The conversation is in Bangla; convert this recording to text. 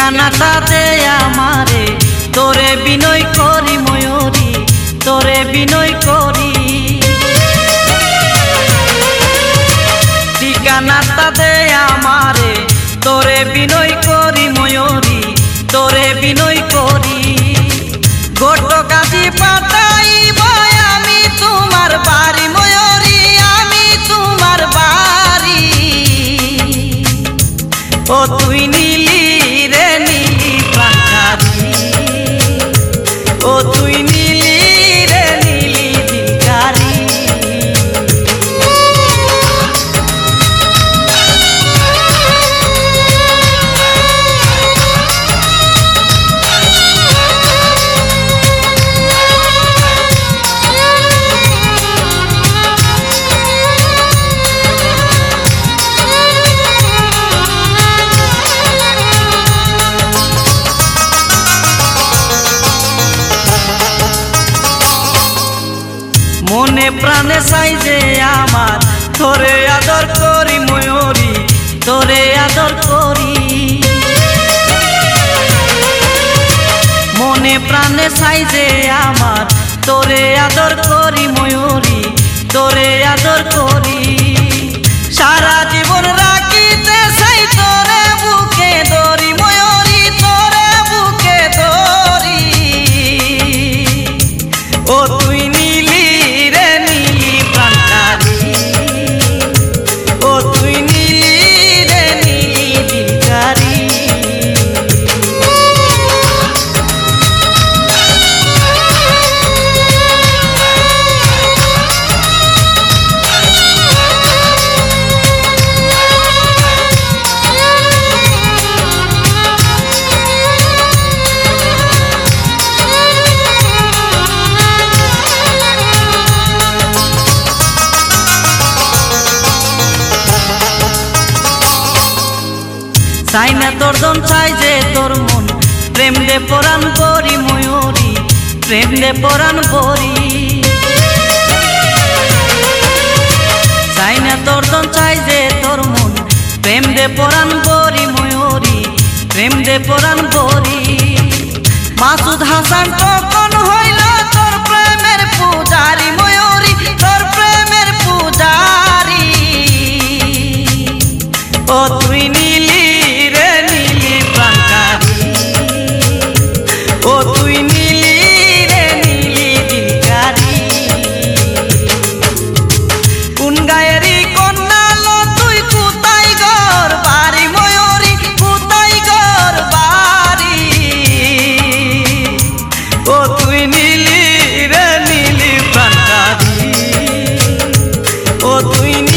ঠিকানাটা দে আমারে, তোরে বিনয় করি ময়ূরী, তোরে বিনয় করি। ঠিকানাটা দে আমারে, তোরে বিনয় করি ময়ূরী, তোরে বিনয় করি। ঘটকাজি পাঠাইব আমি তোমার বাড়ি ময়ূরী, আমি তোমার বাড়ি। ও তুই নীলি রে নীলি প্রাণকারী, ও তুই নীলি রে নীলি দিলকারী। মনে প্রাণে চাই যে আমার, তোরে আদর করি ময়ূরী, তোরে আদর করি। মনে প্রাণে চাই যে আমার, তোরে আদর করি ময়ূরী, তোরে আদর করি। সারা জীবন রাখিতে চাই তোরে বুকে ধরি ময়ূরী, তোরে বুকে ধরি। ও তুই নীলি রে নীলি প্রাণকারী, ও তুই নীলি রে নীলি দিলকারী। চাই না তোর দন চাই যে তোর মন, প্রেম দে পরাণ করি ময়ূরী, প্রেম দে পরাণ করি। চাই না তোর দন চাই যে তোর মন, প্রেম দে পরাণ করি ময়ূরী, প্রেম দে পরাণ করি। মাসুদ হাসান কখন হইল তোর প্রেমের পূজারি ময়ূরী, তোর প্রেমের পূজারি। ও তুই নীলি রে নীলি প্রাণকারী, ও তুই নীলি রে নীলি দিলকারী। কোন গায়েরই কন্যা লো তুই, কোথায় ঘর বাড়ি ময়ূরী, কোথায় ঘর বাড়ি। ও তুই নীলি রে নীলি প্রাণকারী, ও তুই